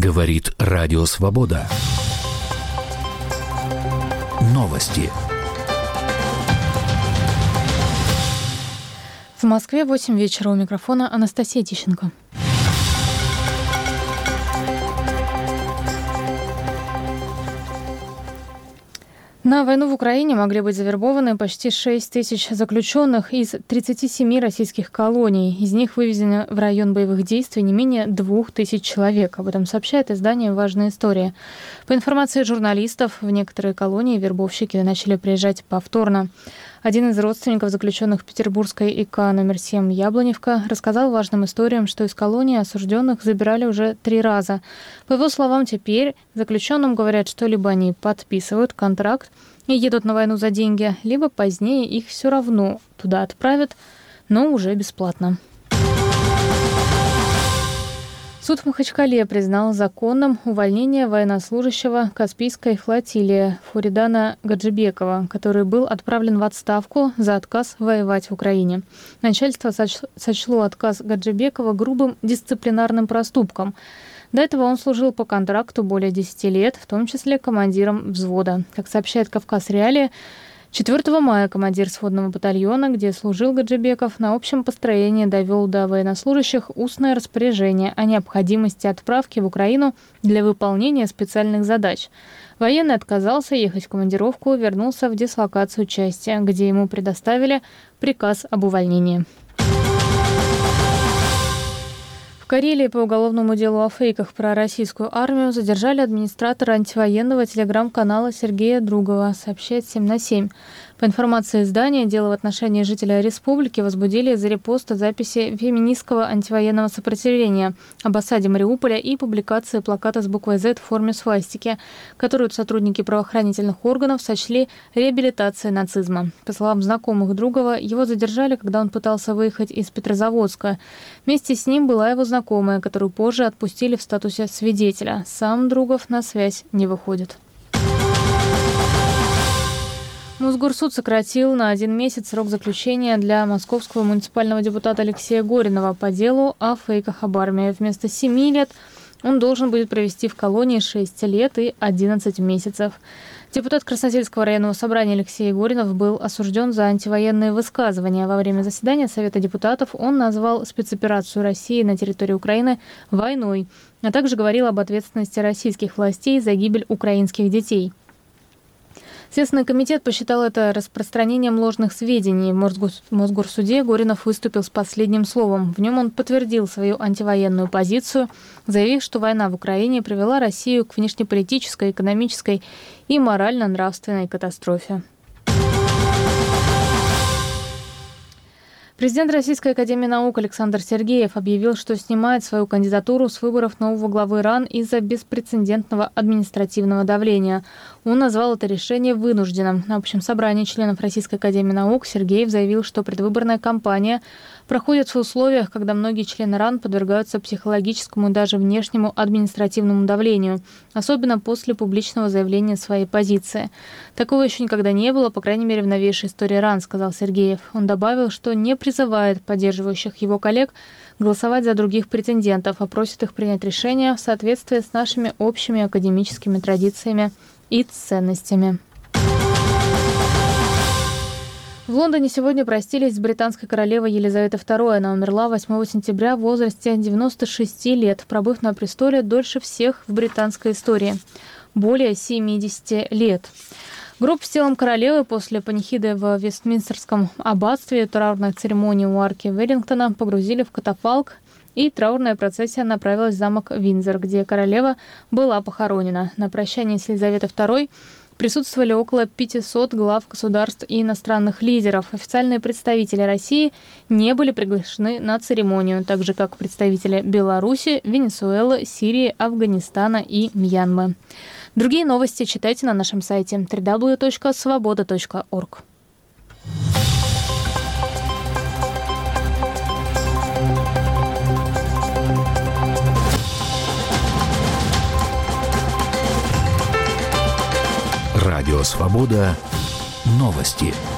Говорит Радио Свобода. Новости. В Москве 8 вечера. У микрофона Анастасия Тищенко. На войну в Украине могли быть завербованы почти 6 тысяч заключенных из 37 российских колоний. Из них вывезено в район боевых действий не менее 2000 человек. Об этом сообщает издание «Важная история». По информации журналистов, в некоторые колонии вербовщики начали приезжать повторно. Один из родственников заключенных в Петербургской ИК номер 7 Яблоневка рассказал важным историям, что из колонии осужденных забирали уже 3 раза. По его словам, теперь заключенным говорят, что либо они подписывают контракт и едут на войну за деньги, либо позднее их все равно туда отправят, но уже бесплатно. Суд в Махачкале признал законным увольнение военнослужащего Каспийской флотилии Фуридана Гаджибекова, который был отправлен в отставку за отказ воевать в Украине. Начальство сочло отказ Гаджибекова грубым дисциплинарным проступком. До этого он служил по контракту более 10 лет, в том числе командиром взвода. Как сообщает «Кавказ Реалии», 4 мая командир сводного батальона, где служил Гаджибеков, на общем построении довел до военнослужащих устное распоряжение о необходимости отправки в Украину для выполнения специальных задач. Военный отказался ехать в командировку, вернулся в дислокацию части, где ему предоставили приказ об увольнении. В Карелии по уголовному делу о фейках про российскую армию задержали администратора антивоенного телеграм-канала Сергея Другова, сообщает 7 на 7. По информации издания, дело в отношении жителя республики возбудили из-за репоста записи феминистского антивоенного сопротивления об осаде Мариуполя и публикации плаката с буквой «Z» в форме свастики, которую сотрудники правоохранительных органов сочли реабилитацией нацизма. По словам знакомых Другова, его задержали, когда он пытался выехать из Петрозаводска. Вместе с ним была его знакомая, которую позже отпустили в статусе свидетеля. Сам Другов на связь не выходит. Мосгорсуд сократил на 1 месяц срок заключения для московского муниципального депутата Алексея Горинова по делу о фейках об армии. Вместо 7 лет он должен будет провести в колонии 6 лет и 11 месяцев. Депутат Красносельского районного собрания Алексей Горинов был осужден за антивоенные высказывания. Во время заседания Совета депутатов он назвал спецоперацию России на территории Украины войной, а также говорил об ответственности российских властей за гибель украинских детей. Следственный комитет посчитал это распространением ложных сведений. В Мосгорсуде Горинов выступил с последним словом. В нем он подтвердил свою антивоенную позицию, заявив, что война в Украине привела Россию к внешнеполитической, экономической и морально-нравственной катастрофе. Президент Российской академии наук Александр Сергеев объявил, что снимает свою кандидатуру с выборов нового главы РАН из-за беспрецедентного административного давления. Он назвал это решение вынужденным. На общем собрании членов Российской академии наук Сергеев заявил, что предвыборная кампания проходит в условиях, когда многие члены РАН подвергаются психологическому и даже внешнему административному давлению, особенно после публичного заявления своей позиции. Такого еще никогда не было, по крайней мере, в новейшей истории РАН, сказал Сергеев. Он добавил, что не призывает поддерживающих его коллег голосовать за других претендентов, а просит их принять решение в соответствии с нашими общими академическими традициями и ценностями. В Лондоне сегодня простились с британской королевой Елизаветой II. Она умерла 8 сентября в возрасте 96 лет, пробыв на престоле дольше всех в британской истории – более 70 лет. Гроб с телом королевы после панихиды в Вестминстерском аббатстве, траурной церемонии у арки Веллингтона погрузили в катафалк, и траурная процессия направилась в замок Виндзор, где королева была похоронена. На прощании с Елизаветой II присутствовали около 500 глав государств и иностранных лидеров. Официальные представители России не были приглашены на церемонию, так же как представители Беларуси, Венесуэлы, Сирии, Афганистана и Мьянмы. Другие новости читайте на нашем сайте www.svoboda.org. Радио «Свобода». Новости.